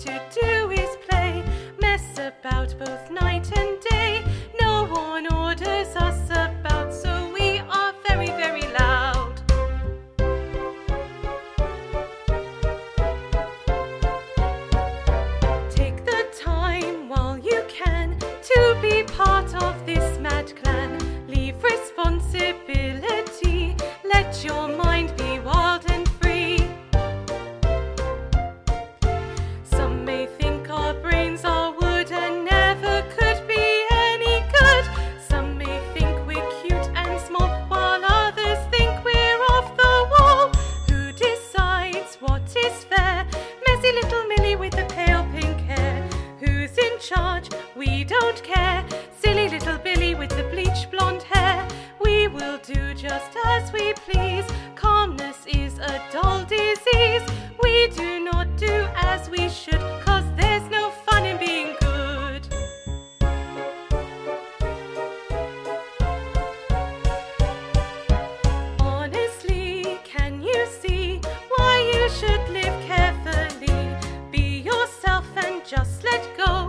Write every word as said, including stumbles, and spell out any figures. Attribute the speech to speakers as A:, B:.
A: to do is play, mess about both night and day. No one orders us about, so we are very, very loud. Take the time while you can to be part of this mad clan. Leave responsibility, let your mind be wild and free. Some may think our brains are wood and never could be any good. Some may think we're cute and small, while others think we're off the wall. Who decides what is fair? Messy little Millie with the pale pink hair. Who's in charge? We don't care. Silly little Billy with the bleach blonde hair. We will do just as we please. Calmness is a dull disease. We do not do as we should, 'cause there's no fun in being good. Honestly, can you see why you should live carefully? Be yourself and just let go.